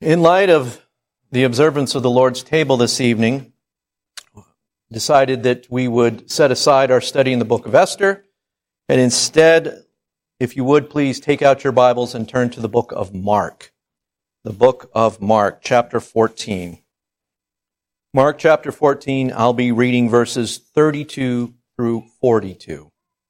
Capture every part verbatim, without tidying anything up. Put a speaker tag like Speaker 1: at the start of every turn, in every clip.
Speaker 1: In light of the observance of the Lord's table this evening, decided that we would set aside our study in the book of Esther, and instead, if you would please take out your Bibles and turn to the book of Mark. The book of Mark, chapter fourteen. Mark chapter fourteen, I'll be reading verses thirty-two through forty-two.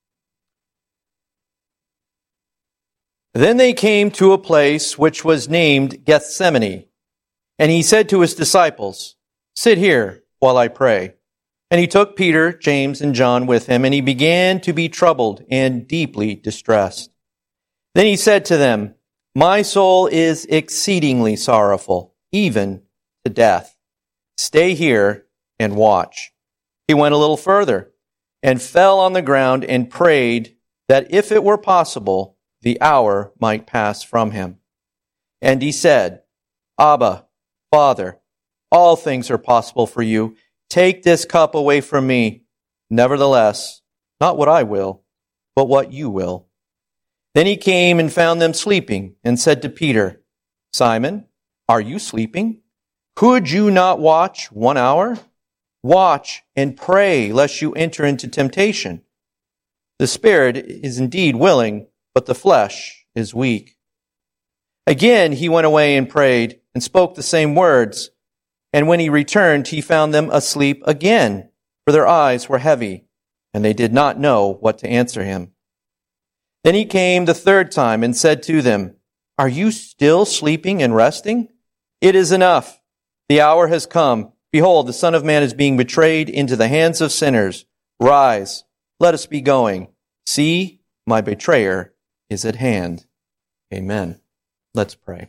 Speaker 1: Then they came to a place which was named Gethsemane, and he said to his disciples, "Sit here while I pray." And he took Peter, James, and John with him, and he began to be troubled and deeply distressed. Then he said to them, "My soul is exceedingly sorrowful, even to death. Stay here and watch." He went a little further and fell on the ground and prayed that if it were possible, the hour might pass from him. And he said, "Abba, Father, all things are possible for you. Take this cup away from me. Nevertheless, not what I will, but what you will." Then he came and found them sleeping and said to Peter, "Simon, are you sleeping? Could you not watch one hour? Watch and pray lest you enter into temptation. The spirit is indeed willing, but the flesh is weak." Again he went away and prayed and spoke the same words. And when he returned, he found them asleep again, for their eyes were heavy, and they did not know what to answer him. Then he came the third time and said to them, "Are you still sleeping and resting? It is enough. The hour has come. Behold, the Son of Man is being betrayed into the hands of sinners. Rise, let us be going. See, my betrayer is at hand." Amen. Let's pray.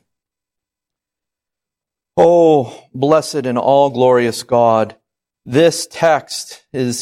Speaker 1: Oh, blessed and all-glorious God, this text is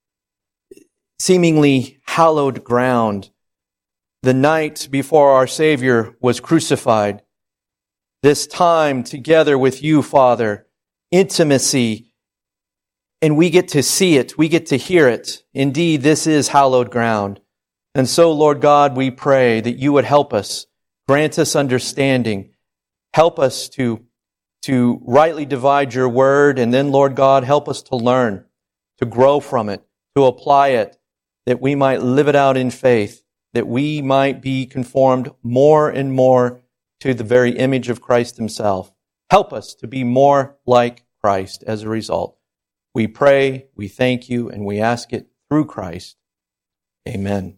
Speaker 1: seemingly hallowed ground. The night before our Savior was crucified, this time together with you, Father, intimacy, and we get to see it, we get to hear it. Indeed, this is hallowed ground. And so, Lord God, we pray that you would help us, grant us understanding, help us to to rightly divide your word, and then, Lord God, help us to learn, to grow from it, to apply it, that we might live it out in faith, that we might be conformed more and more to the very image of Christ himself. Help us to be more like Christ as a result. We pray, we thank you, and we ask it through Christ. Amen.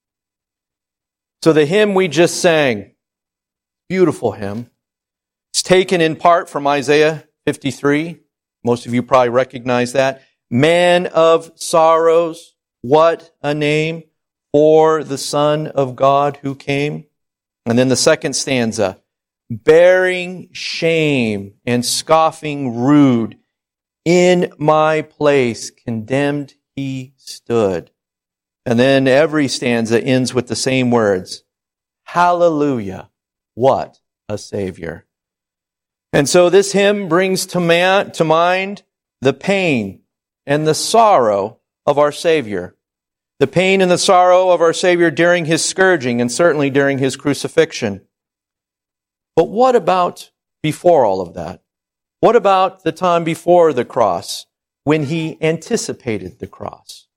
Speaker 1: So the hymn we just sang, beautiful hymn, it's taken in part from Isaiah fifty-three. Most of you probably recognize that. Man of sorrows, what a name for the Son of God who came. And then the second stanza, bearing shame and scoffing rude, in my place condemned he stood. And then every stanza ends with the same words, hallelujah, what a Savior. And so this hymn brings to, man, to mind the pain and the sorrow of our Savior. The pain and the sorrow of our Savior during his scourging and certainly during his crucifixion. But what about before all of that? What about the time before the cross when he anticipated the cross?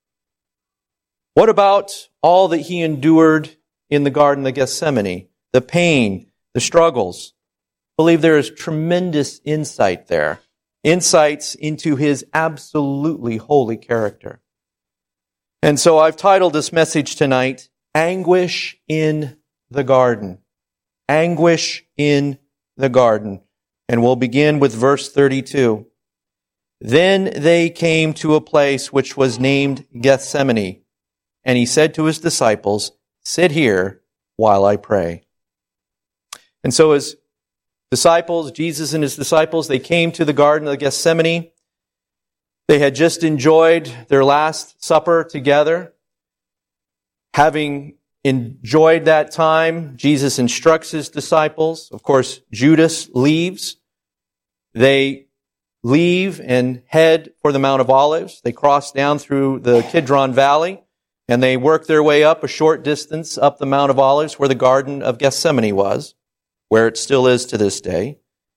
Speaker 1: What about all that he endured in the Garden of Gethsemane? The pain, the struggles. I believe there is tremendous insight there. Insights into his absolutely holy character. And so I've titled this message tonight, Anguish in the Garden. Anguish in the Garden. And we'll begin with verse thirty-two. Then they came to a place which was named Gethsemane, and he said to his disciples, "Sit here while I pray." And so his disciples, Jesus and his disciples, they came to the Garden of Gethsemane. They had just enjoyed their Last Supper together. Having enjoyed that time, Jesus instructs his disciples. Of course, Judas leaves. They leave and head for the Mount of Olives. They cross down through the Kidron Valley, and they work their way up a short distance up the Mount of Olives where the Garden of Gethsemane was, where it still is to this day.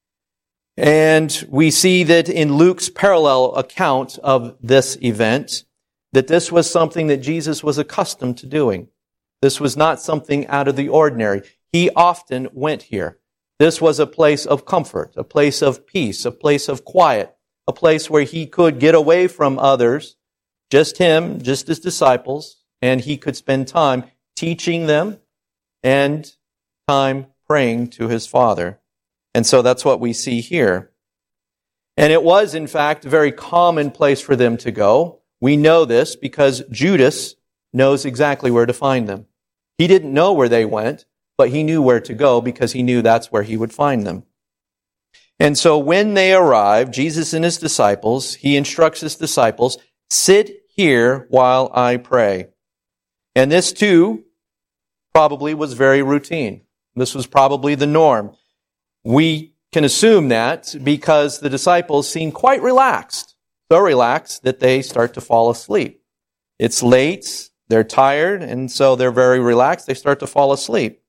Speaker 1: And we see that in Luke's parallel account of this event, that this was something that Jesus was accustomed to doing. This was not something out of the ordinary. He often went here. This was a place of comfort, a place of peace, a place of quiet, a place where he could get away from others, just him, just his disciples, and he could spend time teaching them and time praying to his Father. And so that's what we see here. And it was, in fact, a very common place for them to go. We know this because Judas knows exactly where to find them. He didn't know where they went, but he knew where to go because he knew that's where he would find them. And so when they arrive, Jesus and his disciples, he instructs his disciples, sit here while I pray. And this too probably was very routine. This was probably the norm. We can assume that because the disciples seem quite relaxed, so relaxed that they start to fall asleep. It's late, they're tired, and so they're very relaxed. They start to fall asleep.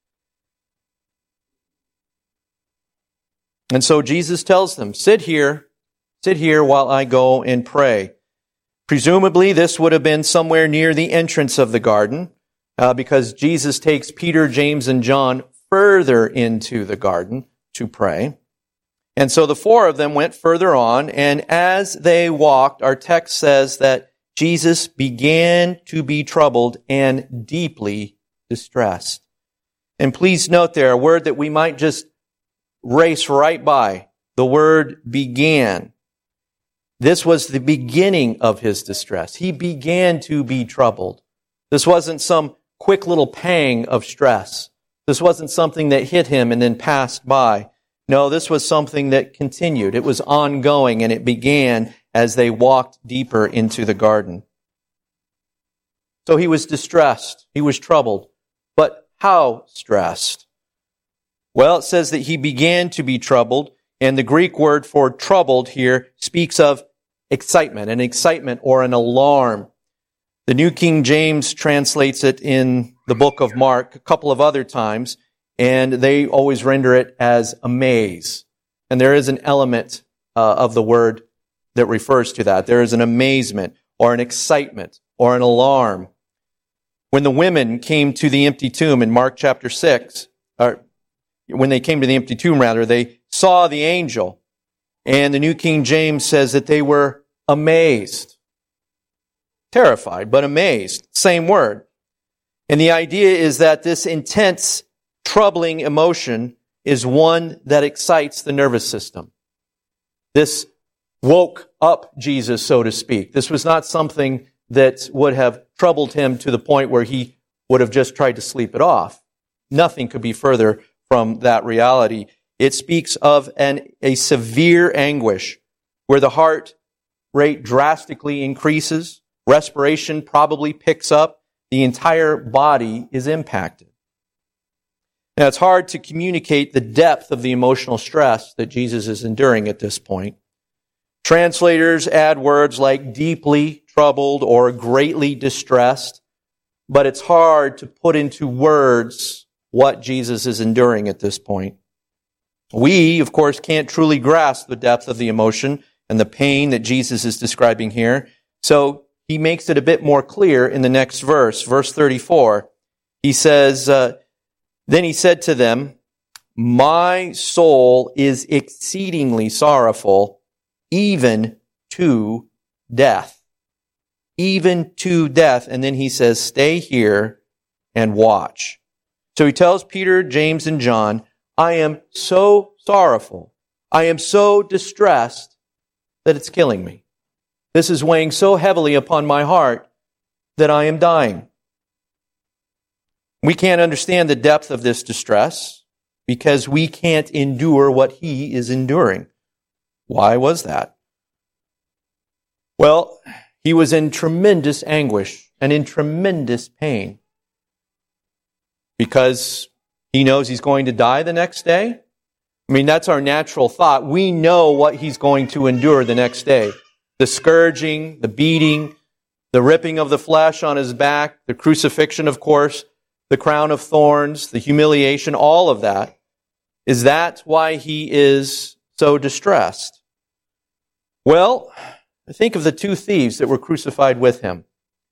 Speaker 1: And so Jesus tells them, sit here, sit here while I go and pray. Presumably, this would have been somewhere near the entrance of the garden, uh, because Jesus takes Peter, James, and John further into the garden to pray. And so the four of them went further on, and as they walked, our text says that Jesus began to be troubled and deeply distressed. And please note there a word that we might just race right by. The word began. This was the beginning of his distress. He began to be troubled. This wasn't some quick little pang of stress. This wasn't something that hit him and then passed by. No, this was something that continued. It was ongoing, and it began as they walked deeper into the garden. So he was distressed. He was troubled. But how stressed? Well, it says that he began to be troubled, and the Greek word for troubled here speaks of excitement, an excitement or an alarm. The New King James translates it in the book of Mark a couple of other times, and they always render it as amaze. And there is an element uh, of the word that refers to that. There is an amazement or an excitement or an alarm. When the women came to the empty tomb in Mark chapter six, or when they came to the empty tomb rather, they saw the angel. And the New King James says that they were amazed. Terrified, but amazed. Same word. And the idea is that this intense, troubling emotion is one that excites the nervous system. This woke up Jesus, so to speak. This was not something that would have troubled him to the point where he would have just tried to sleep it off. Nothing could be further from that reality. It speaks of an, a severe anguish where the heart rate drastically increases, respiration probably picks up, the entire body is impacted. Now, it's hard to communicate the depth of the emotional stress that Jesus is enduring at this point. Translators add words like deeply troubled or greatly distressed, but it's hard to put into words what Jesus is enduring at this point. We, of course, can't truly grasp the depth of the emotion and the pain that Jesus is describing here, so he makes it a bit more clear in the next verse, verse thirty-four. He says, uh, Then he said to them, my soul is exceedingly sorrowful, even to death. Even to death. And then he says, stay here and watch. So he tells Peter, James, and John, I am so sorrowful. I am so distressed that it's killing me. This is weighing so heavily upon my heart that I am dying. We can't understand the depth of this distress because we can't endure what he is enduring. Why was that? Well, he was in tremendous anguish and in tremendous pain because he knows he's going to die the next day. I mean, that's our natural thought. We know what he's going to endure the next day. The scourging, the beating, the ripping of the flesh on his back, the crucifixion, of course, the crown of thorns, the humiliation, all of that. Is that why he is so distressed? Well, think of the two thieves that were crucified with him.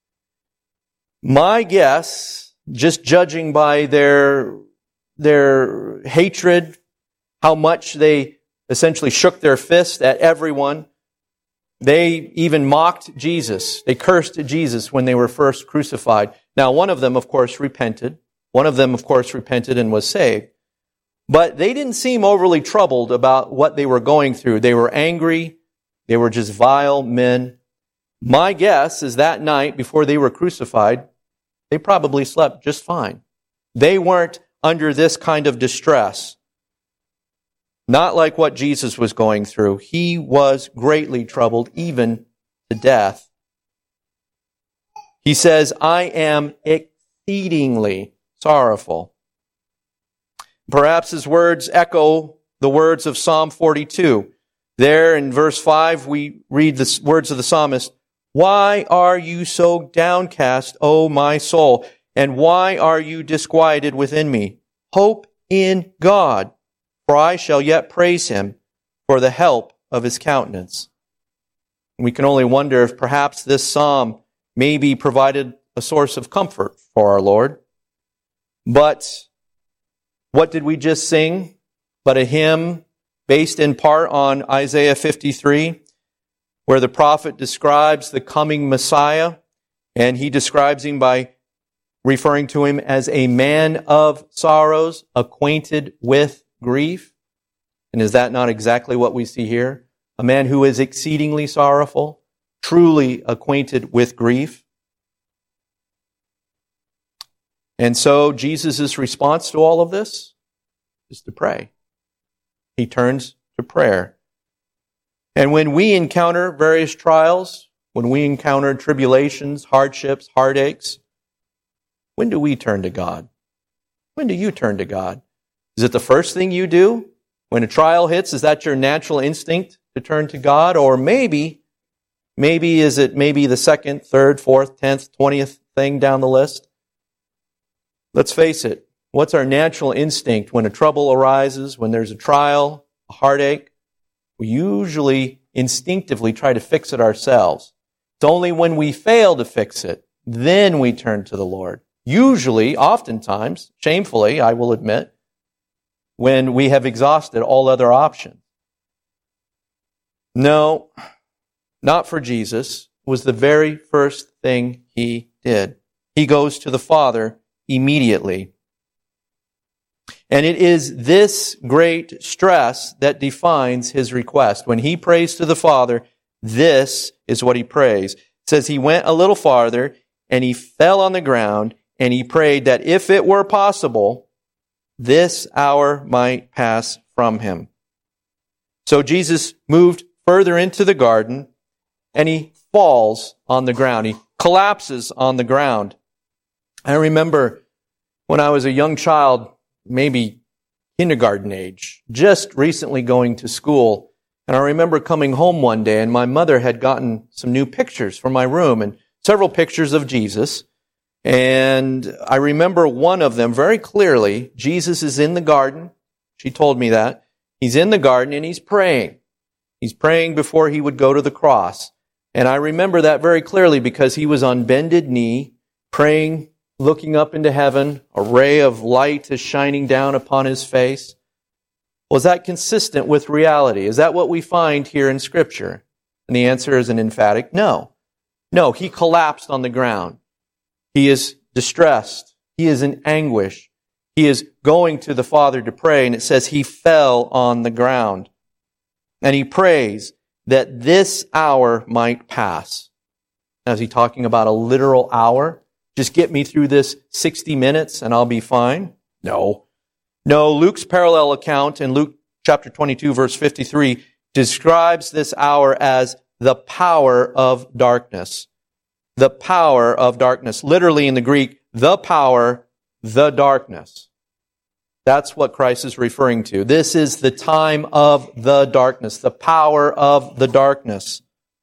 Speaker 1: My guess, just judging by their, their hatred, how much they essentially shook their fist at everyone, they even mocked Jesus. They cursed Jesus when they were first crucified. Now, one of them, of course, repented. One of them, of course, repented and was saved. But they didn't seem overly troubled about what they were going through. They were angry. They were just vile men. My guess is that night before they were crucified, they probably slept just fine. They weren't under this kind of distress. Not like what Jesus was going through. He was greatly troubled, even to death. He says, I am exceedingly sorrowful. Perhaps his words echo the words of Psalm forty-two. There in verse five, we read the words of the psalmist, why are you so downcast, O my soul? And why are you disquieted within me? Hope in God, for I shall yet praise him for the help of his countenance. We can only wonder if perhaps this psalm maybe provided a source of comfort for our Lord. But what did we just sing? But a hymn based in part on Isaiah fifty-three, where the prophet describes the coming Messiah, and he describes him by referring to him as a man of sorrows, acquainted with grief. And is that not exactly what we see here? A man who is exceedingly sorrowful, truly acquainted with grief. And so Jesus' response to all of this is to pray. He turns to prayer. And when we encounter various trials, when we encounter tribulations, hardships, heartaches, when do we turn to God? When do you turn to God? Is it the first thing you do? When a trial hits, is that your natural instinct to turn to God? Or maybe, maybe is it maybe the second, third, fourth, tenth, twentieth thing down the list? Let's face it. What's our natural instinct when a trouble arises, when there's a trial, a heartache? We usually instinctively try to fix it ourselves. It's only when we fail to fix it, then we turn to the Lord. Usually, oftentimes, shamefully, I will admit, when we have exhausted all other options. No, not for Jesus. It was the very first thing he did. He goes to the Father immediately. And it is this great stress that defines his request. When he prays to the Father, this is what he prays. It says he went a little farther and he fell on the ground and he prayed that if it were possible, this hour might pass from him. So Jesus moved further into the garden and he falls on the ground. He collapses on the ground. I remember when I was a young child, maybe kindergarten age, just recently going to school. And I remember coming home one day and my mother had gotten some new pictures for my room and several pictures of Jesus. And I remember one of them very clearly. Jesus is in the garden. She told me that. He's in the garden and he's praying. He's praying before he would go to the cross. And I remember that very clearly because he was on bended knee, praying, looking up into heaven. A ray of light is shining down upon his face. Was that consistent with reality? Is that what we find here in Scripture? And the answer is an emphatic no. No, he collapsed on the ground. He is distressed. He is in anguish. He is going to the Father to pray, and it says he fell on the ground. And he prays that this hour might pass. Now, is he talking about a literal hour? Just get me through this sixty minutes and I'll be fine? No. No, Luke's parallel account in Luke chapter twenty-two, verse fifty-three, describes this hour as the power of darkness. The power of darkness. Literally in the Greek, the power, the darkness. That's what Christ is referring to. This is the time of the darkness, the power of the darkness.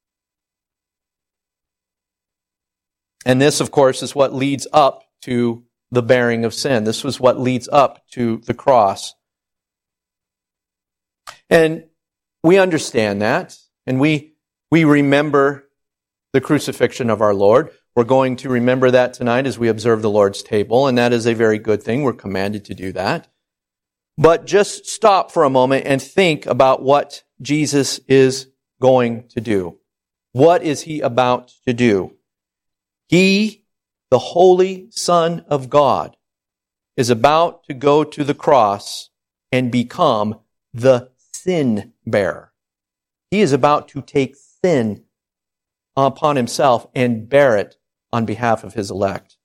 Speaker 1: And this, of course, is what leads up to the bearing of sin. This was what leads up to the cross. And we understand that, and we we remember the crucifixion of our Lord. We're going to remember that tonight as we observe the Lord's table, and that is a very good thing. We're commanded to do that. But just stop for a moment and think about what Jesus is going to do. What is he about to do? He, the Holy Son of God, is about to go to the cross and become the sin bearer. He is about to take sin upon himself and bear it on behalf of his elect.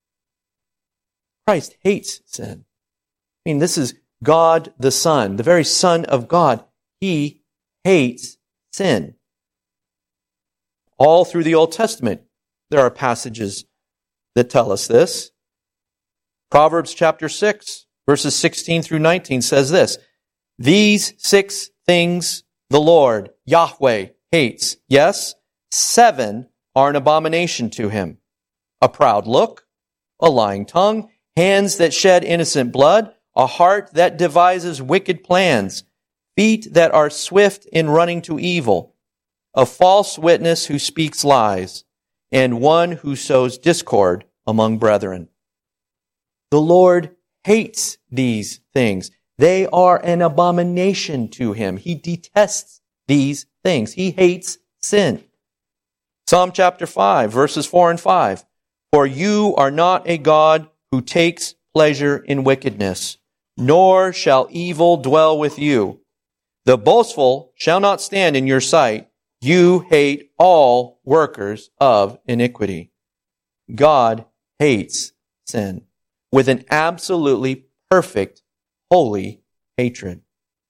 Speaker 1: Christ hates sin. I mean, this is God the Son, the very Son of God. He hates sin. All through the Old Testament, there are passages that tell us this. Proverbs chapter six, verses sixteen through nineteen says this, "These six things the Lord, Yahweh, hates. Yes, seven are an abomination to him. A proud look, a lying tongue, hands that shed innocent blood, a heart that devises wicked plans, feet that are swift in running to evil, a false witness who speaks lies, and one who sows discord among brethren." The Lord hates these things. They are an abomination to him. He detests these things. He hates sin. Psalm chapter five, verses four and five. "For you are not a God who takes pleasure in wickedness, nor shall evil dwell with you. The boastful shall not stand in your sight. You hate all workers of iniquity." God hates sin with an absolutely perfect, holy hatred.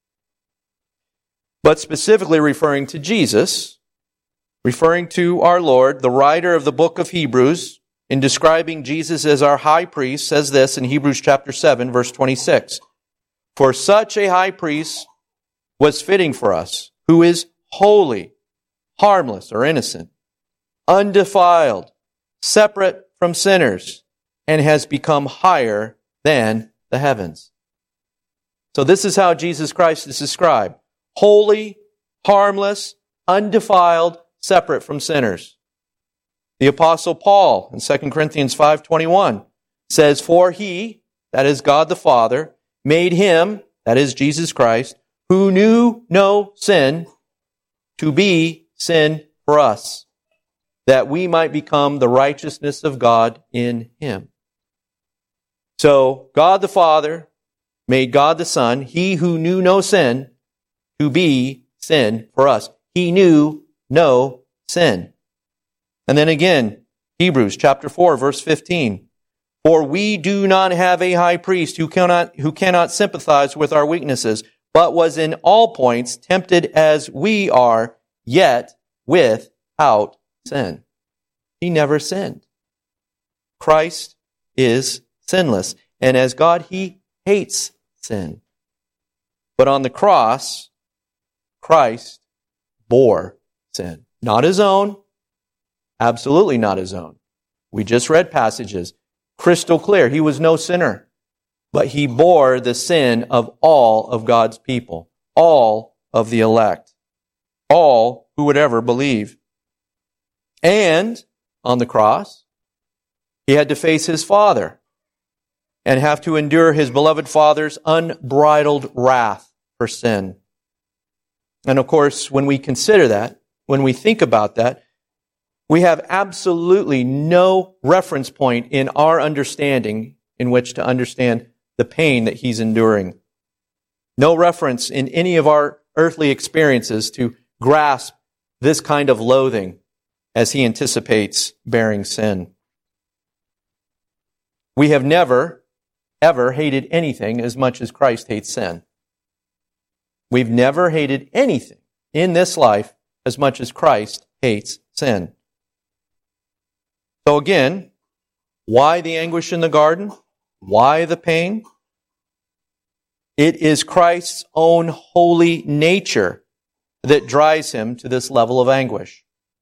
Speaker 1: But specifically referring to Jesus, referring to our Lord, the writer of the book of Hebrews, in describing Jesus as our high priest, says this in Hebrews chapter seven, verse twenty-six. "For such a high priest was fitting for us, who is holy, harmless or innocent, undefiled, separate from sinners, and has become higher than the heavens." So this is how Jesus Christ is described. Holy, harmless, undefiled, separate from sinners. The Apostle Paul in Second Corinthians five twenty-one says, "For he," that is God the Father, "made him," that is Jesus Christ, "who knew no sin, to be sin for us, that we might become the righteousness of God in him." So God the Father made God the Son, he who knew no sin, to be sin for us. He knew no sin. And then again, Hebrews chapter four, verse fifteen. "For we do not have a high priest who cannot, who cannot sympathize with our weaknesses, but was in all points tempted as we are, yet without sin." He never sinned. Christ is sinless. And as God, he hates sin. But on the cross, Christ bore sin. Not his own. Absolutely not his own. We just read passages. Crystal clear. He was no sinner. But he bore the sin of all of God's people. All of the elect. All who would ever believe. And on the cross, he had to face his Father and have to endure his beloved Father's unbridled wrath for sin. And of course, when we consider that, when we think about that, we have absolutely no reference point in our understanding in which to understand the pain that he's enduring. No reference in any of our earthly experiences to grasp this kind of loathing as he anticipates bearing sin. We have never, ever hated anything as much as Christ hates sin. We've never hated anything in this life as much as Christ hates sin. So again, why the anguish in the garden? Why the pain? It is Christ's own holy nature that drives him to this level of anguish.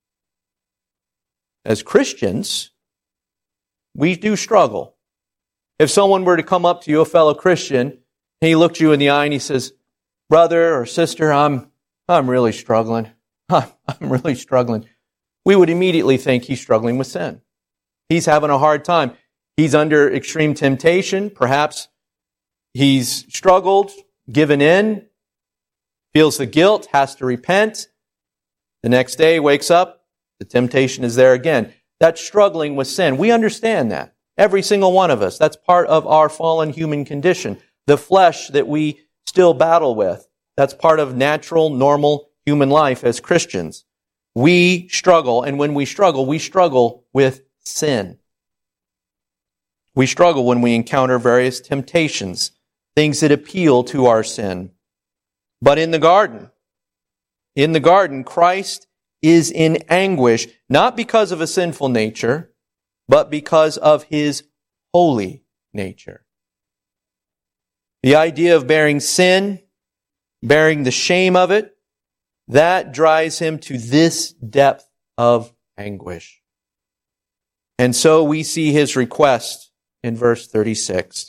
Speaker 1: As Christians, we do struggle. If someone were to come up to you, a fellow Christian, and he looked you in the eye and he says, "Brother or sister, I'm I'm really struggling. I'm really struggling. We would immediately think he's struggling with sin. He's having a hard time. He's under extreme temptation. Perhaps he's struggled, given in, feels the guilt, has to repent. The next day, wakes up, the temptation is there again. That's struggling with sin. We understand that. Every single one of us. That's part of our fallen human condition. The flesh that we still battle with. That's part of natural, normal human life as Christians. We struggle, and when we struggle, we struggle with sin. We struggle when we encounter various temptations, things that appeal to our sin. But in the garden, in the garden, Christ is in anguish, not because of a sinful nature, but because of his holy nature. The idea of bearing sin, bearing the shame of it, that drives him to this depth of anguish. And so we see his request in verse thirty-six.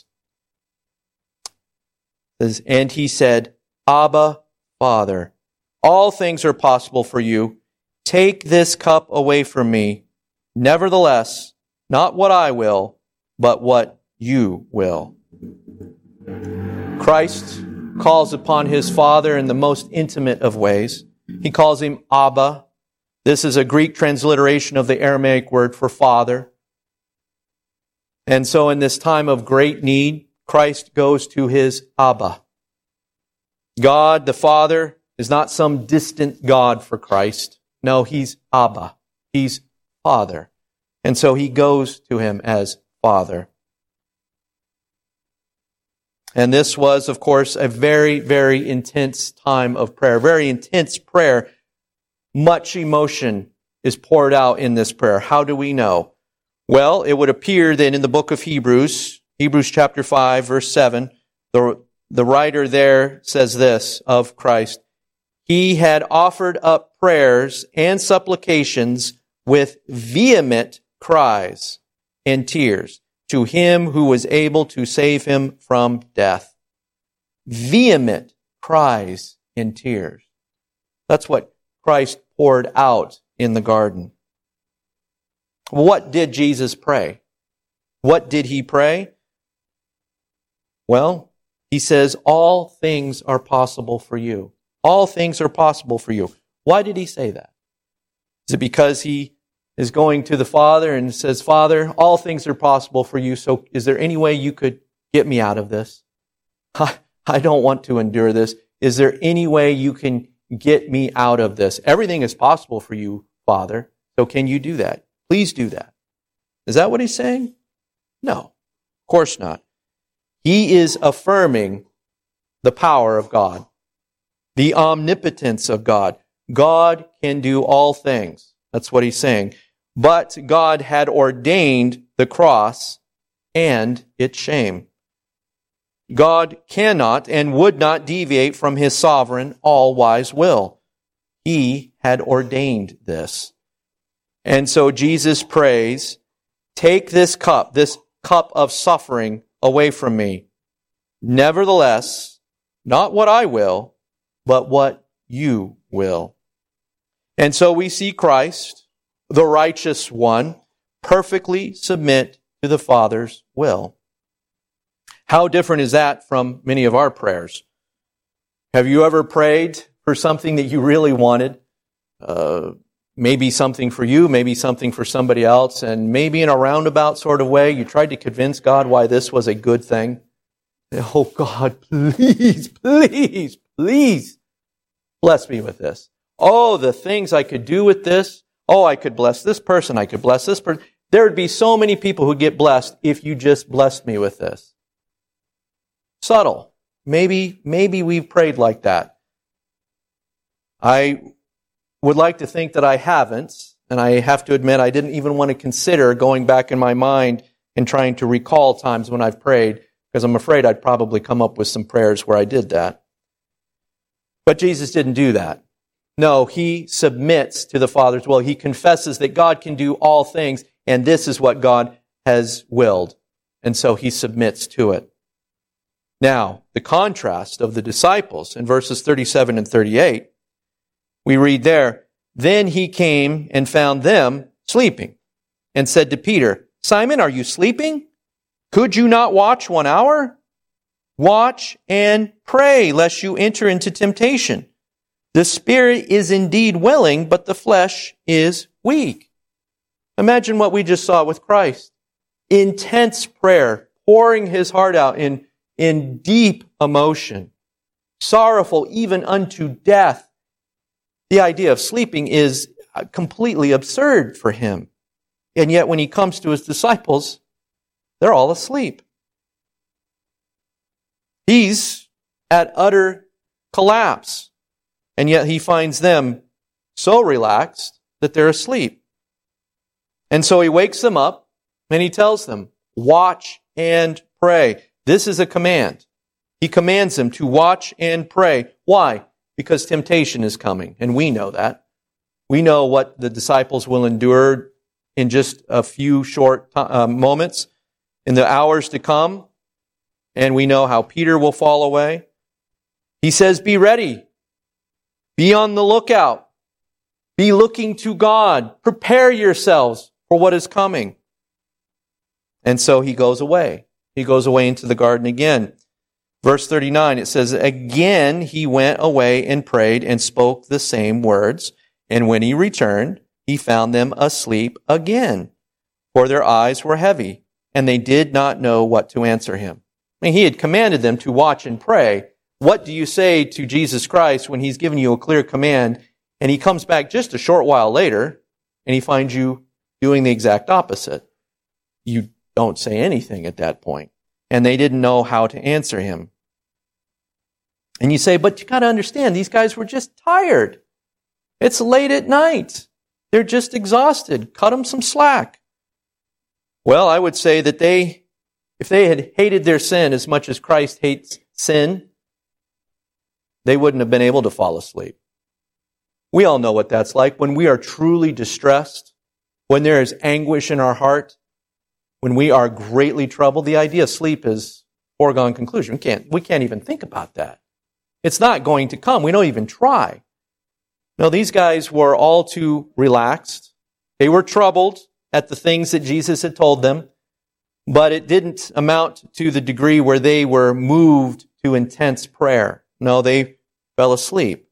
Speaker 1: It says, and he said, Abba, Father, all things are possible for you. Take this cup away from me. Nevertheless, not what I will, but what you will. Christ calls upon his Father in the most intimate of ways. He calls him Abba. This is a Greek transliteration of the Aramaic word for father. And so in this time of great need, Christ goes to his Abba. God, the Father, is not some distant God for Christ. No, he's Abba. He's Father. And so he goes to him as Father. And this was, of course, a very, very intense time of prayer. Very intense prayer. Much emotion is poured out in this prayer. How do we know? Well, it would appear that in the book of Hebrews, Hebrews chapter five, verse seven, the, the writer there says this of Christ. He had offered up prayers and supplications with vehement cries and tears to him who was able to save him from death. Vehement cries and tears. That's what Christ poured out in the garden. What did Jesus pray? What did he pray? Well, he says, all things are possible for you. All things are possible for you. Why did he say that? Is it because he is going to the Father and says, Father, all things are possible for you, so is there any way you could get me out of this? I, I don't want to endure this. Is there any way you can get me out of this? Everything is possible for you, Father, so can you do that? Please do that. Is that what he's saying? No, of course not. He is affirming the power of God, the omnipotence of God. God can do all things. That's what he's saying. But God had ordained the cross and its shame. God cannot and would not deviate from his sovereign, all-wise will. He had ordained this. And so Jesus prays, take this cup, this cup of suffering away from me. Nevertheless, not what I will, but what you will. And so we see Christ, the righteous one, perfectly submit to the Father's will. How different is that from many of our prayers? Have you ever prayed for something that you really wanted? Uh, maybe something for you, maybe something for somebody else, and maybe in a roundabout sort of way, you tried to convince God why this was a good thing. Oh God, please, please, please bless me with this. Oh, the things I could do with this. Oh, I could bless this person. I could bless this person. There would be so many people who get blessed if you just blessed me with this. Subtle. Maybe, maybe we've prayed like that. I would like to think that I haven't, and I have to admit I didn't even want to consider going back in my mind and trying to recall times when I've prayed, because I'm afraid I'd probably come up with some prayers where I did that. But Jesus didn't do that. No, he submits to the Father's will. He confesses that God can do all things, and this is what God has willed. And so he submits to it. Now, the contrast of the disciples in verses thirty-seven and thirty-eight, We read there, then he came and found them sleeping and said to Peter, Simon, are you sleeping? Could you not watch one hour? Watch and pray, lest you enter into temptation. The spirit is indeed willing, but the flesh is weak. Imagine what we just saw with Christ. Intense prayer, pouring his heart out in, in deep emotion, sorrowful even unto death. The idea of sleeping is completely absurd for him. And yet when he comes to his disciples, they're all asleep. He's at utter collapse. And yet he finds them so relaxed that they're asleep. And so he wakes them up and he tells them, watch and pray. This is a command. He commands them to watch and pray. Why? Because temptation is coming, and we know that. We know what the disciples will endure in just a few short uh, moments, in the hours to come, and we know how Peter will fall away. He says, be ready. Be on the lookout. Be looking to God. Prepare yourselves for what is coming. And so he goes away. He goes away into the garden again. Verse thirty-nine, it says, again he went away and prayed and spoke the same words. And when he returned, he found them asleep again, for their eyes were heavy, and they did not know what to answer him. I mean, he had commanded them to watch and pray. What do you say to Jesus Christ when he's given you a clear command, and he comes back just a short while later, and he finds you doing the exact opposite? You don't say anything at that point. And they didn't know how to answer him. And you say, but you got to understand, these guys were just tired. It's late at night. They're just exhausted. Cut them some slack. Well, I would say that they, if they had hated their sin as much as Christ hates sin, they wouldn't have been able to fall asleep. We all know what that's like. When we are truly distressed, when there is anguish in our heart, when we are greatly troubled, the idea of sleep is foregone conclusion. We can't, we can't even think about that. It's not going to come. We don't even try. No, these guys were all too relaxed. They were troubled at the things that Jesus had told them, but it didn't amount to the degree where they were moved to intense prayer. No, they fell asleep.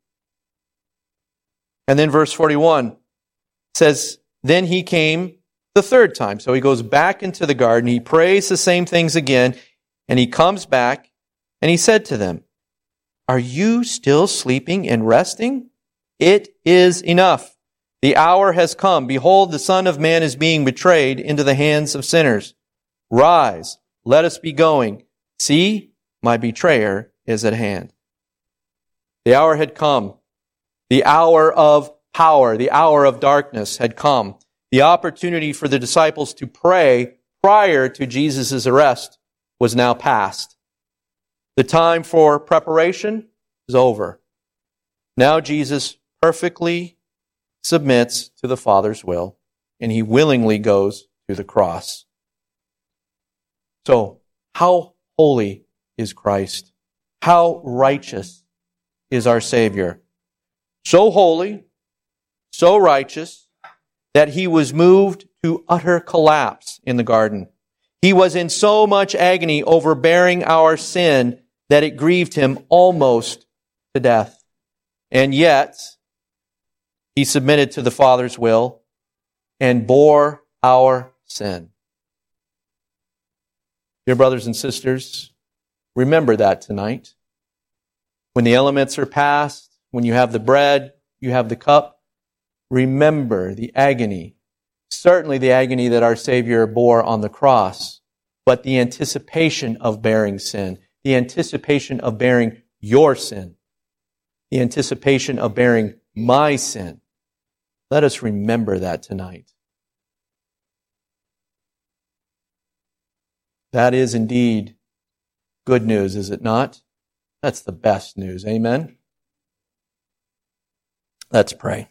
Speaker 1: And then verse forty-one says, then he came the third time. So he goes back into the garden. He prays the same things again, and he comes back, and he said to them, are you still sleeping and resting? It is enough. The hour has come. Behold, the Son of Man is being betrayed into the hands of sinners. Rise, let us be going. See, my betrayer is at hand. The hour had come. The hour of power, the hour of darkness had come. The opportunity for the disciples to pray prior to Jesus' arrest was now past. The time for preparation is over. Now Jesus perfectly submits to the Father's will, and he willingly goes to the cross. So, how holy is Christ? How righteous is our Savior? So holy, so righteous, that he was moved to utter collapse in the garden. He was in so much agony over bearing our sin that it grieved him almost to death. And yet, he submitted to the Father's will and bore our sin. Dear brothers and sisters, remember that tonight. When the elements are passed, when you have the bread, you have the cup, remember the agony, certainly the agony that our Savior bore on the cross, but the anticipation of bearing sin, the anticipation of bearing your sin, the anticipation of bearing my sin. Let us remember that tonight. That is indeed good news, is it not? That's the best news. Amen? Let's pray.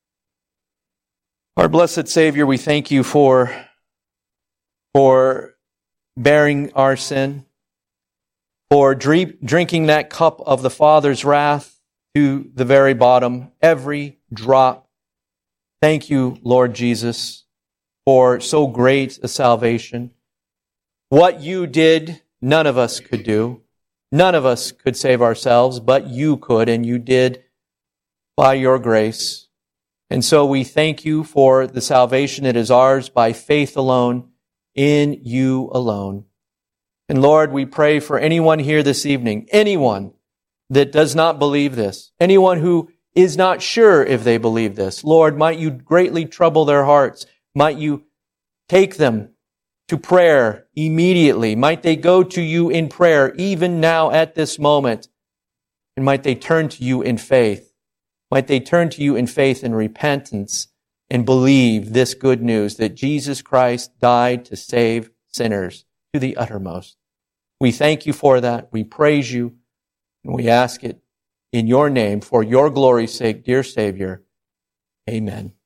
Speaker 1: Our blessed Savior, we thank you for, for bearing our sin, for drinking that cup of the Father's wrath to the very bottom, every drop. Thank you, Lord Jesus, for so great a salvation. What you did, none of us could do. None of us could save ourselves, but you could, and you did by your grace. And so we thank you for the salvation that is ours by faith alone, in you alone. And Lord, we pray for anyone here this evening, anyone that does not believe this, anyone who is not sure if they believe this. Lord, might you greatly trouble their hearts. Might you take them to prayer immediately. Might they go to you in prayer even now at this moment. And might they turn to you in faith. Might they turn to you in faith and repentance and believe this good news that Jesus Christ died to save sinners to the uttermost. We thank you for that. We praise you. And we ask it in your name for your glory's sake, dear Savior. Amen.